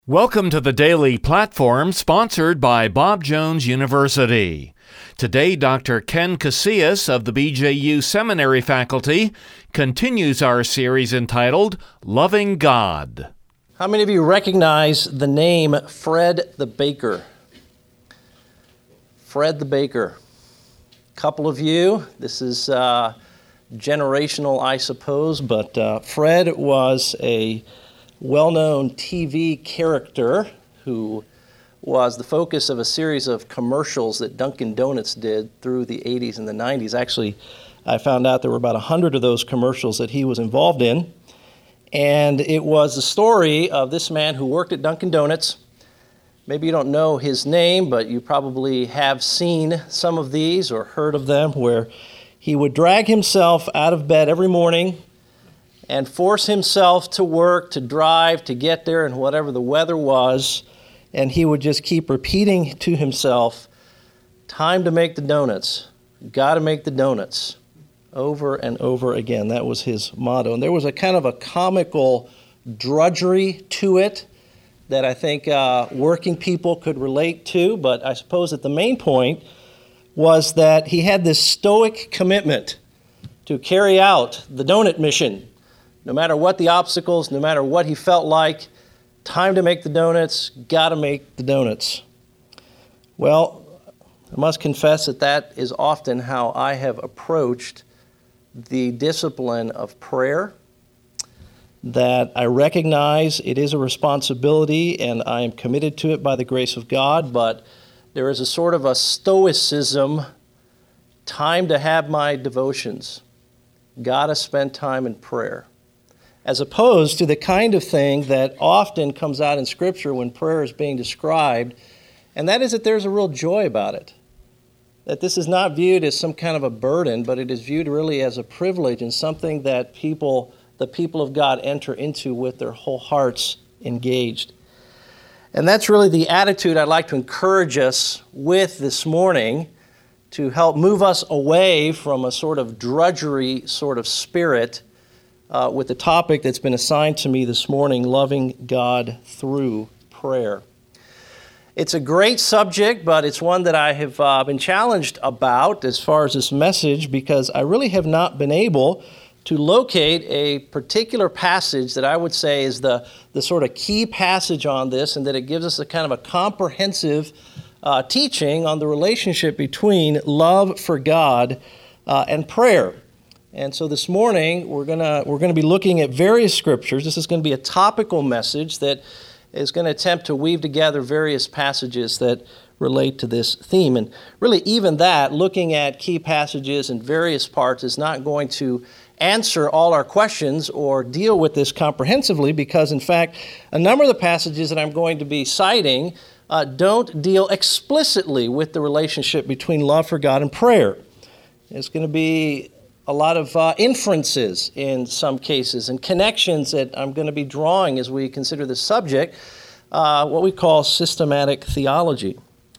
Welcome to the Daily Platform, sponsored by Bob Jones University. Today, Dr. Ken Casillas of the BJU Seminary faculty continues our series entitled Loving God. How many of you recognize the name Fred the Baker? Fred the Baker. A couple of you. This is generational, I suppose, but Fred was a well-known TV character who was the focus of a series of commercials that Dunkin' Donuts did through the 80s and the 90s. Actually, I found out there were about 100 of those commercials that he was involved in. And it was the story of this man who worked at Dunkin' Donuts. Maybe you don't know his name, but you probably have seen some of these or heard of them, where he would drag himself out of bed every morning and force himself to work, to drive, to get there, and whatever the weather was. And he would just keep repeating to himself, time to make the donuts, got to make the donuts, over and over again. That was his motto. And there was a kind of a comical drudgery to it that I think working people could relate to. But I suppose that the main point was that he had this stoic commitment to carry out the donut mission. No matter what the obstacles, no matter what he felt like, time to make the donuts, got to make the donuts. Well, I must confess that that is often how I have approached the discipline of prayer, that I recognize it is a responsibility and I am committed to it by the grace of God, but there is a sort of a stoicism, time to have my devotions, got to spend time in prayer, as opposed to the kind of thing that often comes out in Scripture when prayer is being described, and that is that there's a real joy about it. That this is not viewed as some kind of a burden, but it is viewed really as a privilege and something that the people of God enter into with their whole hearts engaged. And that's really the attitude I'd like to encourage us with this morning to help move us away from a sort of drudgery sort of spirit with the topic that's been assigned to me this morning, loving God through prayer. It's a great subject, but it's one that I have been challenged about as far as this message, because I really have not been able to locate a particular passage that I would say is the sort of key passage on this, and that it gives us a kind of a comprehensive teaching on the relationship between love for God and prayer. And so this morning, we're gonna be looking at various scriptures. This is going to be a topical message that is going to attempt to weave together various passages that relate to this theme. And really, even that, looking at key passages in various parts, is not going to answer all our questions or deal with this comprehensively, because, in fact, a number of the passages that I'm going to be citing don't deal explicitly with the relationship between love for God and prayer. It's going to be a lot of inferences in some cases and connections that I'm going to be drawing as we consider this subject, what we call systematic theology.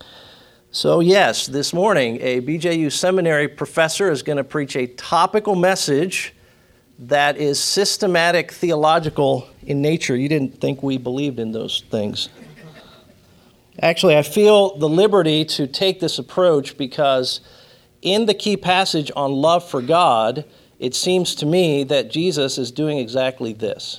So yes, this morning a BJU seminary professor is going to preach a topical message that is systematic theological in nature. You didn't think we believed in those things. Actually, I feel the liberty to take this approach because in the key passage on love for God, it seems to me that Jesus is doing exactly this.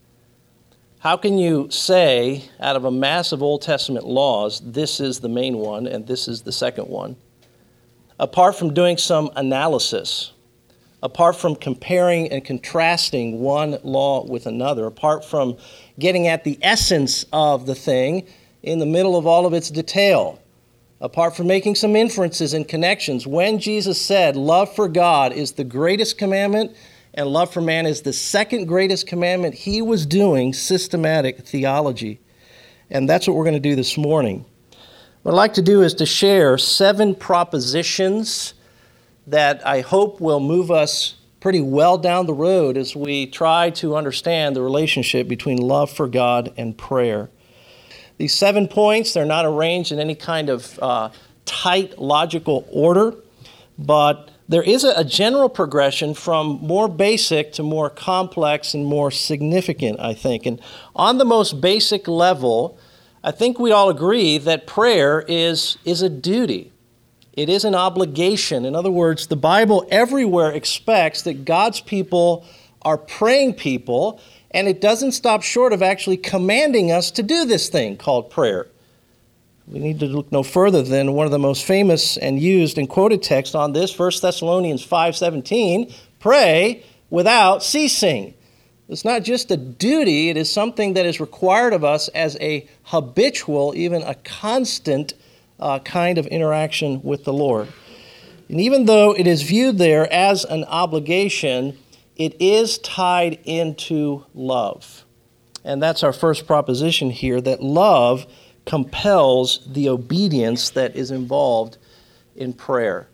How can you say, out of a mass of Old Testament laws, this is the main one and this is the second one, apart from doing some analysis, apart from comparing and contrasting one law with another, apart from getting at the essence of the thing in the middle of all of its detail, apart from making some inferences and connections? When Jesus said love for God is the greatest commandment and love for man is the second greatest commandment, he was doing systematic theology. And that's what we're going to do this morning. What I'd like to do is to share 7 propositions that I hope will move us pretty well down the road as we try to understand the relationship between love for God and prayer. These 7 points, they're not arranged in any kind of tight logical order, but there is a general progression from more basic to more complex and more significant, I think. And on the most basic level, I think we all agree that prayer is a duty. It is an obligation. In other words, the Bible everywhere expects that God's people are praying people, and it doesn't stop short of actually commanding us to do this thing called prayer. We need to look no further than one of the most famous and used and quoted texts on this, 1 Thessalonians 5:17, pray without ceasing. It's not just a duty, it is something that is required of us as a habitual, even a constant kind of interaction with the Lord. And even though it is viewed there as an obligation, it is tied into love. And that's our first proposition here, that love compels the obedience that is involved in prayer.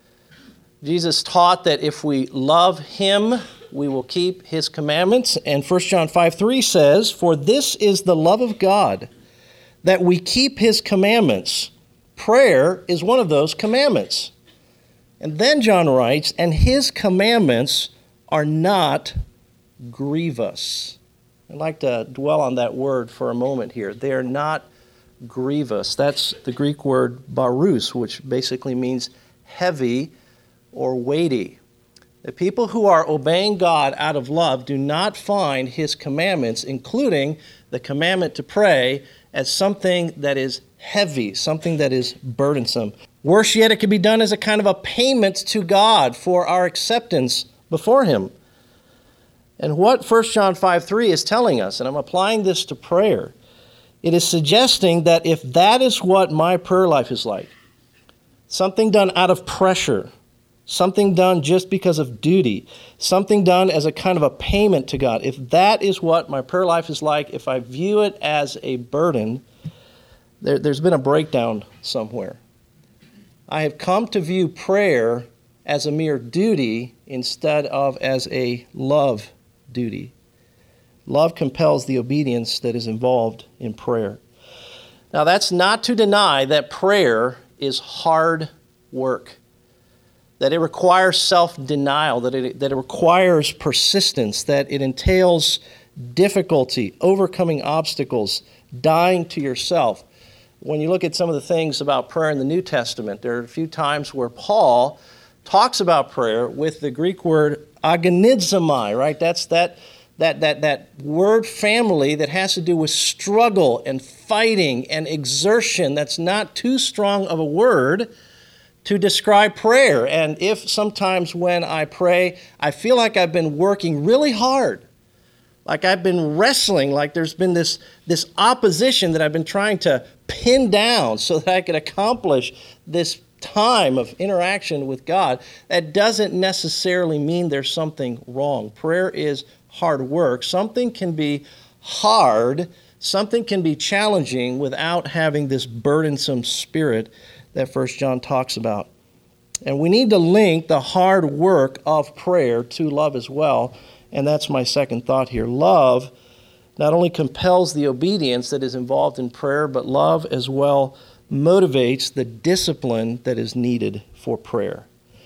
Jesus taught that if we love him, we will keep his commandments. And 1 John 5:3 says, "For this is the love of God, that we keep his commandments." Prayer is one of those commandments. And then John writes, "And his commandments are not grievous." I'd like to dwell on that word for a moment here. They are not grievous. That's the Greek word barus, which basically means heavy or weighty. The people who are obeying God out of love do not find his commandments, including the commandment to pray, as something that is heavy, something that is burdensome. Worse yet, it can be done as a kind of a payment to God for our acceptance before him. And what 1 John 5:3 is telling us, and I'm applying this to prayer, it is suggesting that if that is what my prayer life is like, something done out of pressure, something done just because of duty, something done as a kind of a payment to God, if that is what my prayer life is like, if I view it as a burden, there's been a breakdown somewhere. I have come to view prayer as a mere duty instead of as a love duty. Love compels the obedience that is involved in prayer. Now, that's not to deny that prayer is hard work, that it requires self-denial, that it requires persistence, that it entails difficulty, overcoming obstacles, dying to yourself. When you look at some of the things about prayer in the New Testament, there are a few times where Paul talks about prayer with the Greek word agonizomai, right? That's that word family that has to do with struggle and fighting and exertion. That's not too strong of a word to describe prayer. And if sometimes when I pray, I feel like I've been working really hard, like I've been wrestling, like there's been this opposition that I've been trying to pin down so that I could accomplish this time of interaction with God, that doesn't necessarily mean there's something wrong. Prayer is hard work. Something can be hard, something can be challenging without having this burdensome spirit that 1 John talks about. And we need to link the hard work of prayer to love as well. And that's my second thought here. Love not only compels the obedience that is involved in prayer, but love as well motivates the discipline that is needed for prayer.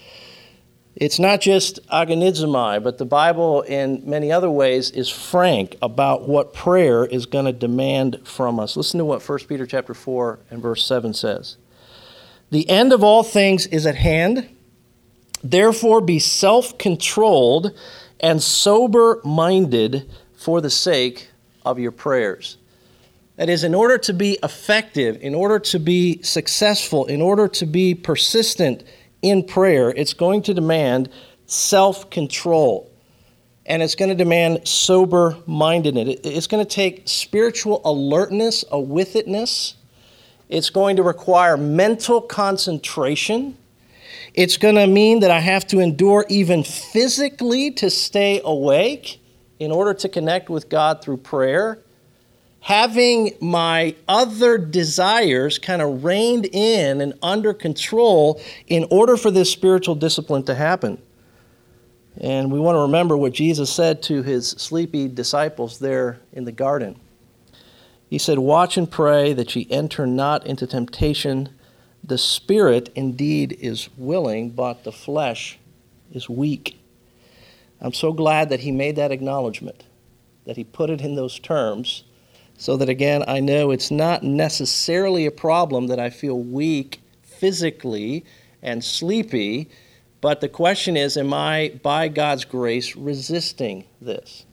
It's not just agonizomai, but the Bible in many other ways is frank about what prayer is going to demand from us. Listen to what 1 Peter chapter 4 and verse 7 says. "The end of all things is at hand. Therefore be self-controlled and sober-minded for the sake of your prayers." That is, in order to be effective, in order to be successful, in order to be persistent in prayer, it's going to demand self-control. And it's going to demand sober-mindedness. It's going to take spiritual alertness, a with-itness. It's going to require mental concentration. It's going to mean that I have to endure even physically to stay awake in order to connect with God through prayer. Having my other desires kind of reined in and under control in order for this spiritual discipline to happen. And we want to remember what Jesus said to his sleepy disciples there in the garden. He said, "Watch and pray that ye enter not into temptation. The spirit indeed is willing, but the flesh is weak. I'm so glad that he made that acknowledgement, that he put it in those terms, so that again, I know it's not necessarily a problem that I feel weak physically and sleepy, but the question is, am I, by God's grace, resisting this?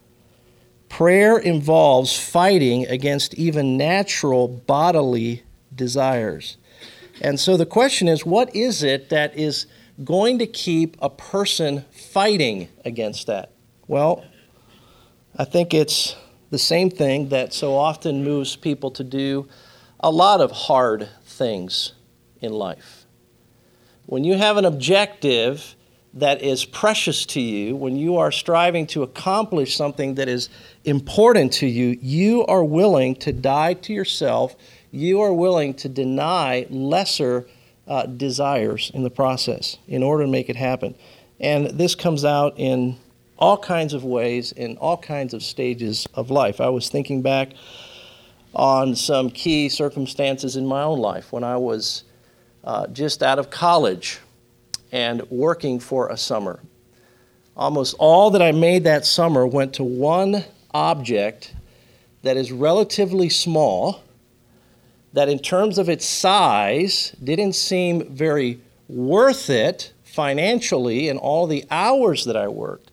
Prayer involves fighting against even natural bodily desires. And so the question is, what is it that is going to keep a person fighting against that? Well, I think it's the same thing that so often moves people to do a lot of hard things in life. When you have an objective that is precious to you, when you are striving to accomplish something that is important to you, you are willing to die to yourself. You are willing to deny lesser desires in the process in order to make it happen. And this comes out in all kinds of ways, in all kinds of stages of life. I was thinking back on some key circumstances in my own life when I was just out of college and working for a summer. Almost all that I made that summer went to one object that is relatively small, that in terms of its size didn't seem very worth it financially in all the hours that I worked.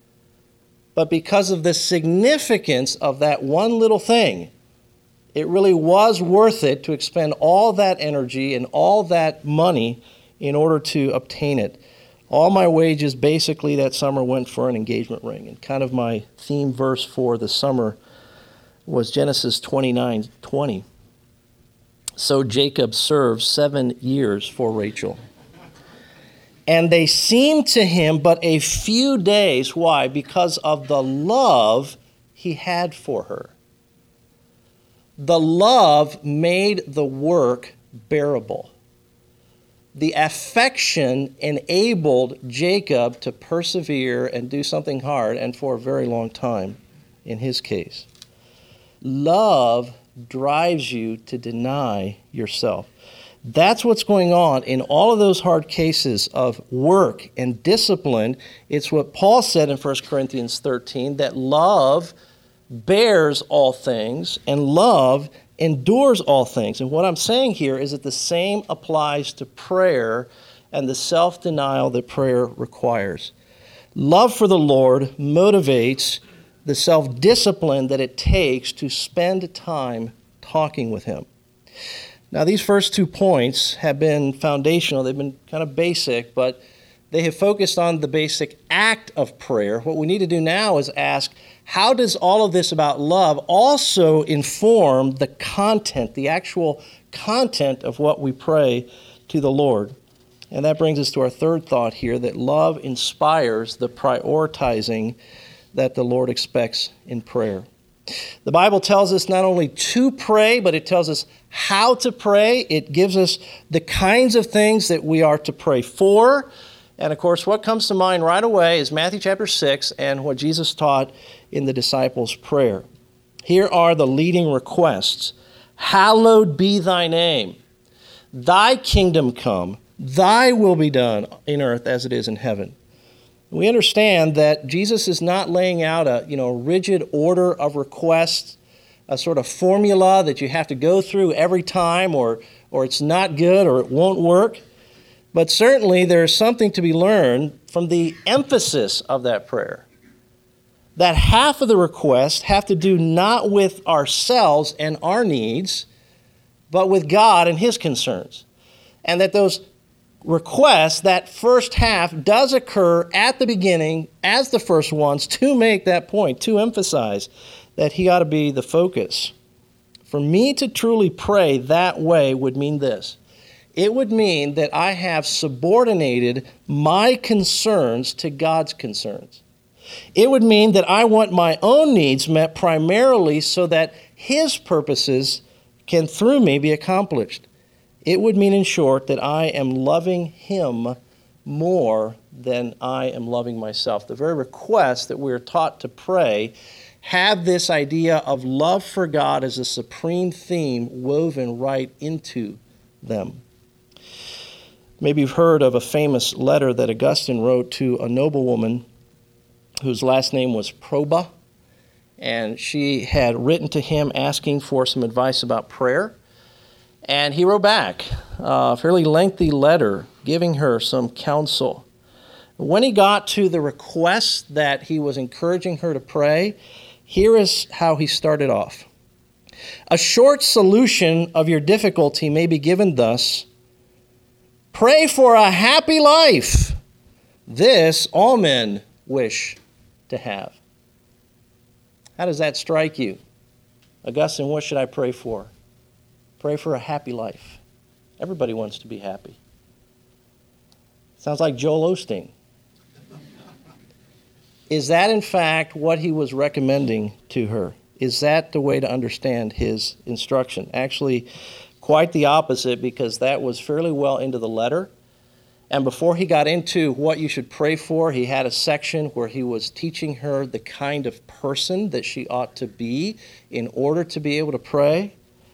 But because of the significance of that one little thing, it really was worth it to expend all that energy and all that money in order to obtain it. All my wages basically that summer went for an engagement ring. And kind of my theme verse for the summer was Genesis 29:20. So Jacob served 7 years for Rachel. And they seemed to him but a few days. Why? Because of the love he had for her. The love made the work bearable. The affection enabled Jacob to persevere and do something hard, and for a very long time in his case. Love drives you to deny yourself. That's what's going on in all of those hard cases of work and discipline. It's what Paul said in 1 Corinthians 13, that love bears all things and love endures all things. And what I'm saying here is that the same applies to prayer and the self-denial that prayer requires. Love for the Lord motivates the self-discipline that it takes to spend time talking with Him. Now, these first 2 points have been foundational. They've been kind of basic, but they have focused on the basic act of prayer. What we need to do now is ask, how does all of this about love also inform the content, the actual content of what we pray to the Lord? And that brings us to our third thought here, that love inspires the prioritizing that the Lord expects in prayer. The Bible tells us not only to pray, but it tells us how to pray. It gives us the kinds of things that we are to pray for. And of course, what comes to mind right away is Matthew chapter 6 and what Jesus taught in the disciples' prayer. Here are the leading requests. Hallowed be thy name. Thy kingdom come. Thy will be done in earth as it is in heaven. We understand that Jesus is not laying out a rigid order of requests, a sort of formula that you have to go through every time, or it's not good or it won't work. But certainly there's something to be learned from the emphasis of that prayer. That half of the requests have to do not with ourselves and our needs, but with God and His concerns. And that those requests, that first half does occur at the beginning as the first ones to make that point, to emphasize that He ought to be the focus. For me to truly pray that way would mean this. It would mean that I have subordinated my concerns to God's concerns. It would mean that I want my own needs met primarily so that His purposes can, through me, be accomplished. It would mean, in short, that I am loving Him more than I am loving myself. The very requests that we're taught to pray have this idea of love for God as a supreme theme woven right into them. Maybe you've heard of a famous letter that Augustine wrote to a noblewoman whose last name was Proba, and she had written to him asking for some advice about prayer. And he wrote back a fairly lengthy letter giving her some counsel. When he got to the request that he was encouraging her to pray, here is how he started off. A short solution of your difficulty may be given thus: pray for a happy life. This all men wish to have. How does that strike you? Augustine, what should I pray for? Pray for a happy life. Everybody wants to be happy. Sounds like Joel Osteen. Is that in fact what he was recommending to her? Is that the way to understand his instruction? Actually, quite the opposite, because that was fairly well into the letter. And before he got into what you should pray for, he had a section where he was teaching her the kind of person that she ought to be in order to be able to pray.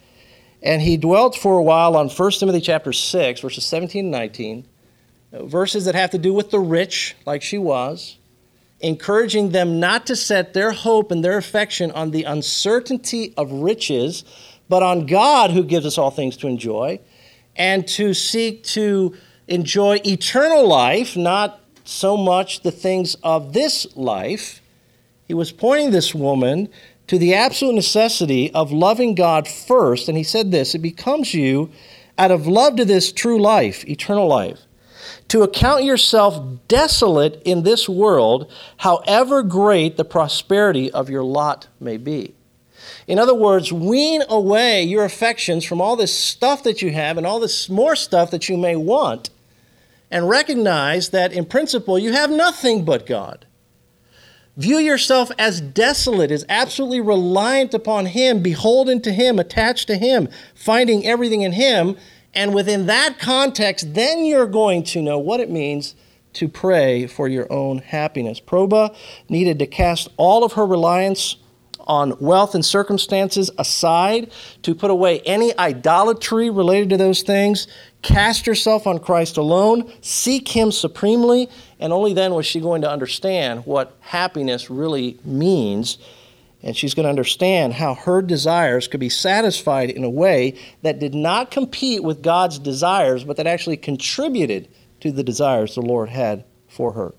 And he dwelt for a while on 1 Timothy chapter 6, verses 17 and 19, verses that have to do with the rich, like she was, encouraging them not to set their hope and their affection on the uncertainty of riches, but on God who gives us all things to enjoy, and to seek to enjoy eternal life, not so much the things of this life. He was pointing this woman to the absolute necessity of loving God first, and he said this: it becomes you, out of love to this true life, eternal life, to account yourself desolate in this world, however great the prosperity of your lot may be. In other words, wean away your affections from all this stuff that you have and all this more stuff that you may want, and recognize that in principle you have nothing but God. View yourself as desolate, as absolutely reliant upon Him, beholden to Him, attached to Him, finding everything in Him. And within that context, then you're going to know what it means to pray for your own happiness. Proba needed to cast all of her reliance on wealth and circumstances aside, to put away any idolatry related to those things, cast herself on Christ alone, seek Him supremely, and only then was she going to understand what happiness really means. And she's going to understand how her desires could be satisfied in a way that did not compete with God's desires, but that actually contributed to the desires the Lord had for her.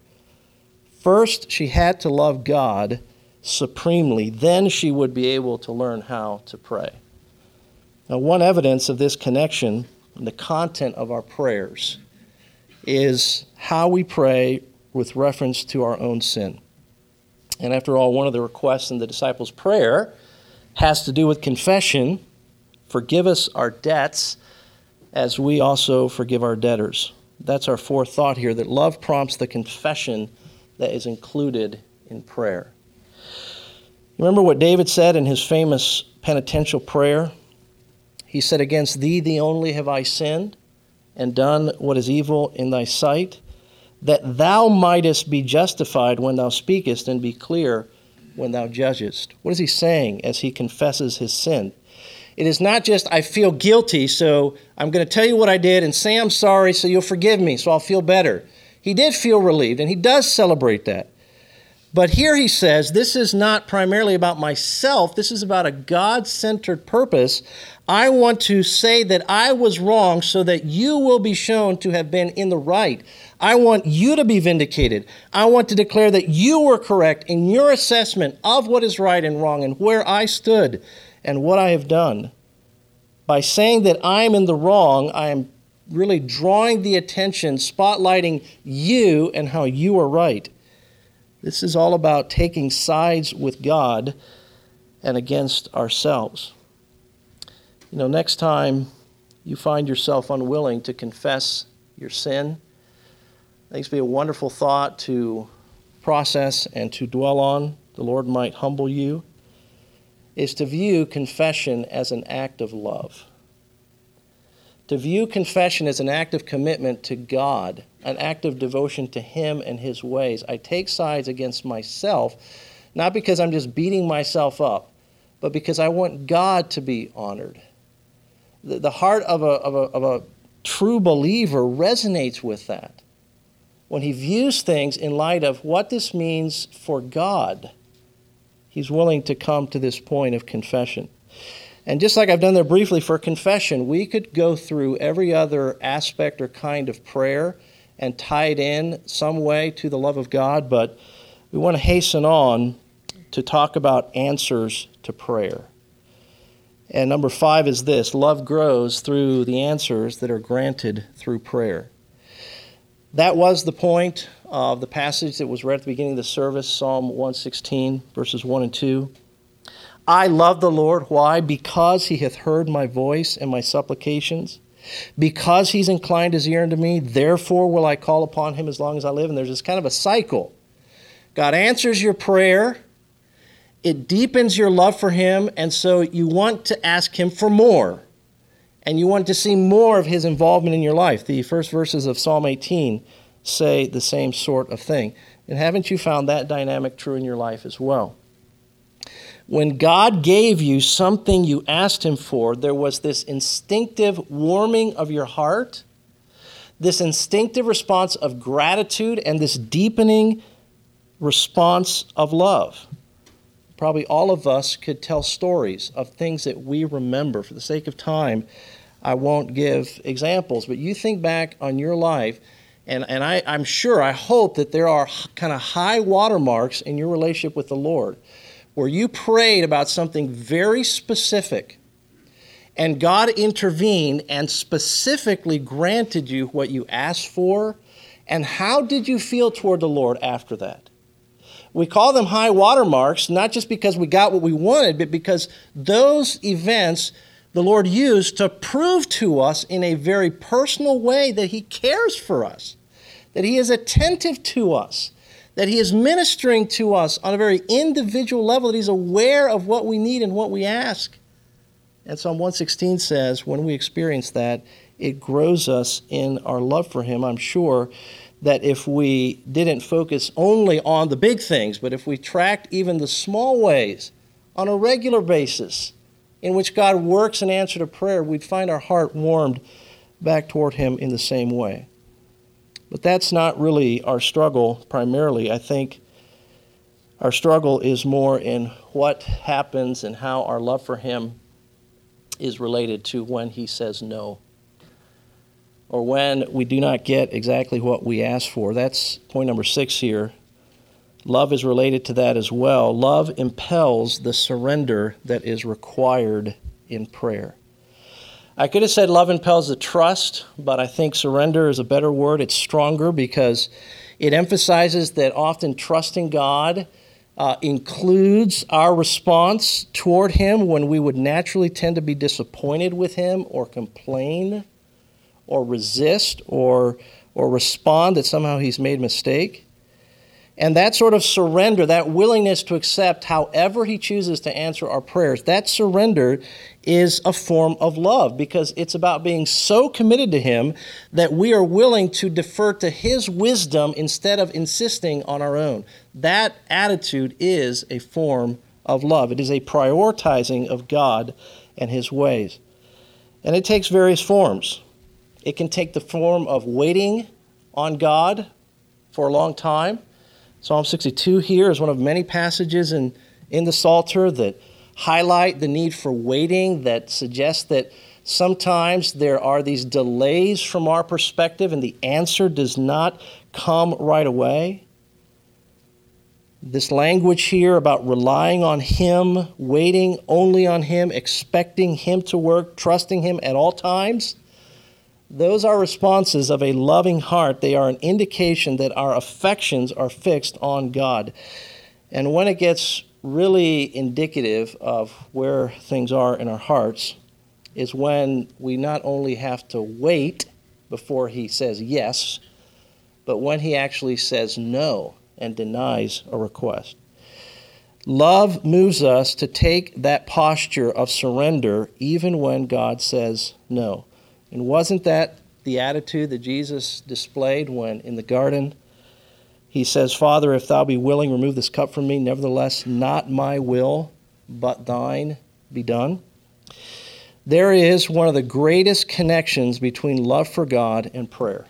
First, she had to love God supremely. Then she would be able to learn how to pray. Now, one evidence of this connection in the content of our prayers is how we pray with reference to our own sin. And after all, one of the requests in the disciples' prayer has to do with confession. Forgive us our debts as we also forgive our debtors. That's our fourth thought here, that love prompts the confession that is included in prayer. Remember what David said in his famous penitential prayer? He said, "Against thee, thee only have I sinned, and done what is evil in thy sight, that thou mightest be justified when thou speakest, and be clear when thou judgest." What is he saying as he confesses his sin? It is not just, I feel guilty, so I'm going to tell you what I did and say I'm sorry so you'll forgive me, so I'll feel better. He did feel relieved, and he does celebrate that. But here he says, this is not primarily about myself. This is about a God-centered purpose. I want to say that I was wrong so that you will be shown to have been in the right. I want you to be vindicated. I want to declare that you were correct in your assessment of what is right and wrong and where I stood and what I have done. By saying that I am in the wrong, I am really drawing the attention, spotlighting you and how you are right. This is all about taking sides with God and against ourselves. You know, next time you find yourself unwilling to confess your sin, I think it's be a wonderful thought to process and to dwell on. The Lord might humble you, is to view confession as an act of love. To view confession as an act of commitment to God, an act of devotion to Him and His ways. I take sides against myself, not because I'm just beating myself up, but because I want God to be honored. The heart of a true believer resonates with that, when he views things in light of what this means for God, he's willing to come to this point of confession. And just like I've done there briefly for confession, we could go through every other aspect or kind of prayer and tie it in some way to the love of God, but we want to hasten on to talk about answers to prayer. And number 5 is this: love grows through the answers that are granted through prayer. That was the point of the passage that was read at the beginning of the service, Psalm 116, verses 1 and 2. I love the Lord. Why? Because he hath heard my voice and my supplications. Because he's inclined his ear unto me, therefore will I call upon him as long as I live. And there's this kind of a cycle. God answers your prayer. It deepens your love for him, and so you want to ask him for more. And you want to see more of his involvement in your life. The first verses of Psalm 18 say the same sort of thing. And haven't you found that dynamic true in your life as well? When God gave you something you asked him for, there was this instinctive warming of your heart, this instinctive response of gratitude, and this deepening response of love. Probably all of us could tell stories of things that we remember. For the sake of time, I won't give examples, but you think back on your life, and I'm sure, I hope that there are kind of high watermarks in your relationship with the Lord, where you prayed about something very specific, and God intervened and specifically granted you what you asked for, and how did you feel toward the Lord after that? We call them high watermarks, not just because we got what we wanted, but because those events the Lord used to prove to us in a very personal way that he cares for us, that he is attentive to us, that he is ministering to us on a very individual level, that he's aware of what we need and what we ask. And Psalm 116 says, when we experience that, it grows us in our love for him. I'm sure that if we didn't focus only on the big things, but if we tracked even the small ways on a regular basis in which God works in answer to prayer, we'd find our heart warmed back toward him in the same way. But that's not really our struggle primarily. I think our struggle is more in what happens and how our love for him is related to when he says no, or when we do not get exactly what we ask for. That's point number 6 here. Love is related to that as well. Love impels the surrender that is required in prayer. I could have said love impels the trust, but I think surrender is a better word. It's stronger because it emphasizes that often trusting God includes our response toward him when we would naturally tend to be disappointed with him or complain or resist or respond that somehow he's made a mistake. And that sort of surrender, that willingness to accept however he chooses to answer our prayers, that surrender is a form of love because it's about being so committed to him that we are willing to defer to his wisdom instead of insisting on our own. That attitude is a form of love. It is a prioritizing of God and his ways. And it takes various forms. It can take the form of waiting on God for a long time. Psalm 62 here is one of many passages in the Psalter that highlight the need for waiting, that suggest that sometimes there are these delays from our perspective and the answer does not come right away. This language here about relying on him, waiting only on him, expecting him to work, trusting him at all times, those are responses of a loving heart. They are an indication that our affections are fixed on God. And when it gets really indicative of where things are in our hearts is when we not only have to wait before he says yes, but when he actually says no and denies a request. Love moves us to take that posture of surrender even when God says no. And wasn't that the attitude that Jesus displayed when in the garden he says, Father, if thou be willing, remove this cup from me. Nevertheless, not my will, but thine be done. there is one of the greatest connections between love for God and prayer.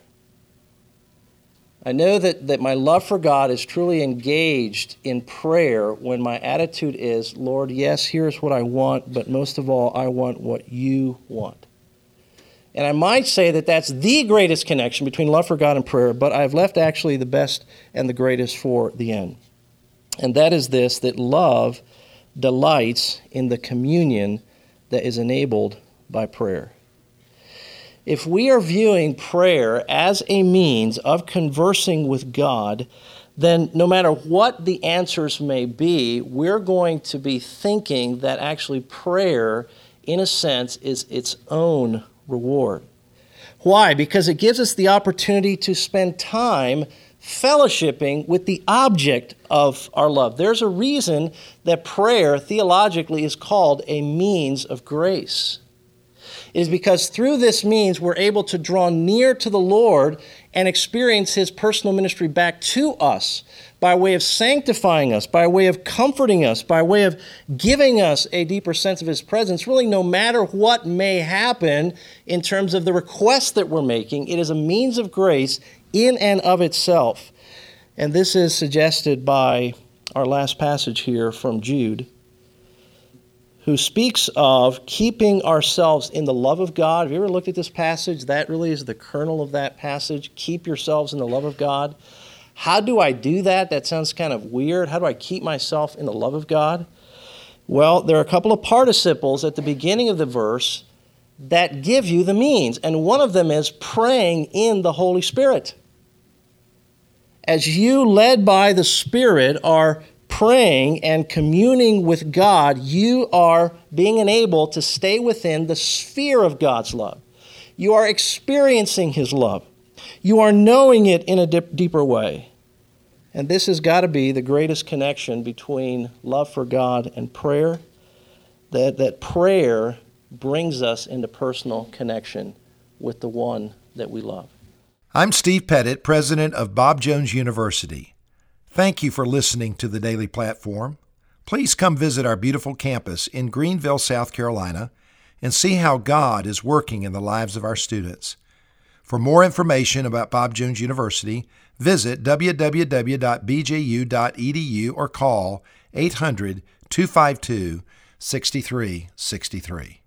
I know that my love for God is truly engaged in prayer when my attitude is, Lord, yes, here's what I want, but most of all, I want what you want. And I might say that that's the greatest connection between love for God and prayer, but I've left actually the best and the greatest for the end. And that is this, that love delights in the communion that is enabled by prayer. If we are viewing prayer as a means of conversing with God, then no matter what the answers may be, we're going to be thinking that actually prayer, in a sense, is its own reward. Why? Because it gives us the opportunity to spend time fellowshipping with the object of our love. There's a reason that prayer, theologically, is called a means of grace. It is because through this means we're able to draw near to the Lord and experience His personal ministry back to us by way of sanctifying us, by way of comforting us, by way of giving us a deeper sense of His presence. Really, no matter what may happen in terms of the requests that we're making, it is a means of grace in and of itself. And this is suggested by our last passage here from Jude, who speaks of keeping ourselves in the love of God. Have you ever looked at this passage? That really is the kernel of that passage. Keep yourselves in the love of God. How do I do that? That sounds kind of weird. How do I keep myself in the love of God? Well, there are a couple of participles at the beginning of the verse that give you the means. And one of them is praying in the Holy Spirit. As you, led by the Spirit, are praying and communing with God, you are being enabled to stay within the sphere of God's love. You are experiencing His love. You are knowing it in a deeper way. And this has got to be the greatest connection between love for God and prayer, that prayer brings us into personal connection with the one that we love. I'm Steve Pettit, president of Bob Jones University. Thank you for listening to the Daily Platform. Please come visit our beautiful campus in Greenville, South Carolina, and see how God is working in the lives of our students. For more information about Bob Jones University, visit www.bju.edu or call 800-252-6363.